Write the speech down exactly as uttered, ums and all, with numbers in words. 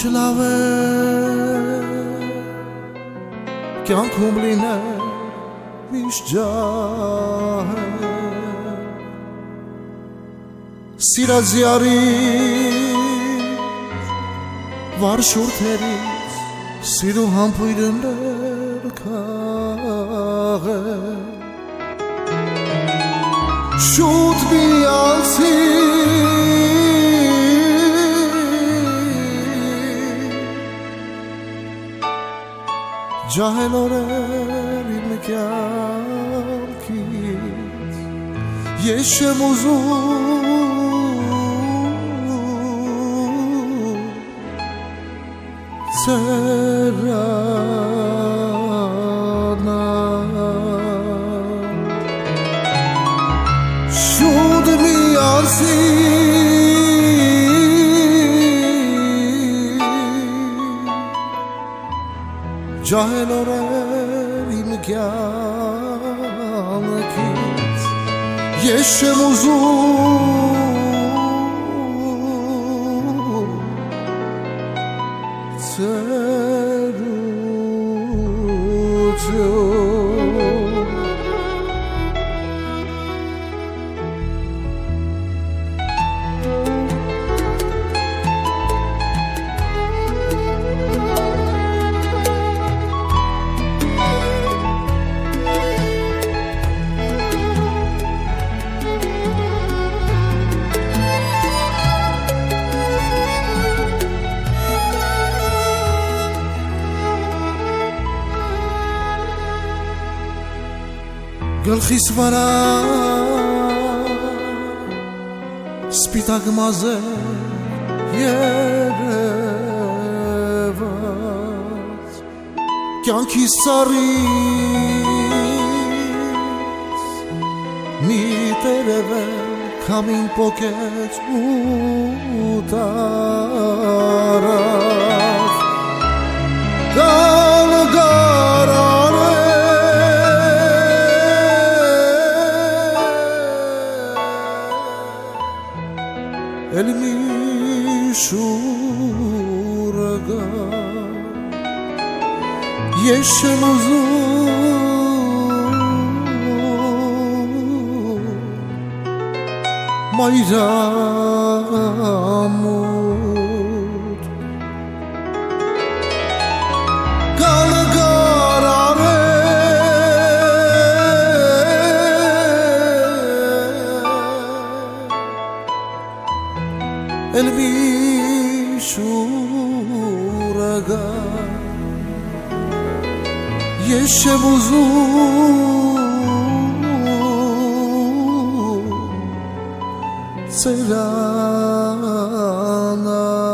լավ է կյանքում լինել միշտ ջահել սիրած յարի վար շուրթերից սիրու համբույրներ քաղել շուտ մի անցի ջահել օրեր իմ կյանքից ես չեմ ուզում ծերանալ շուտ մի անցի ջահել օրեր իմ կյանքից ես չեմ ուզում ծերություն գլխիս վրա սպիտակ մազեր երևաց կյանքիս ծառից մի տերևել քամին պոկեց ու տարավ գալ գարան էլ մի շուրը գա ես չեմ ուզում մայրամուտ գալ էլ մի շուրը գա ես չեմ ուզում ծերանալ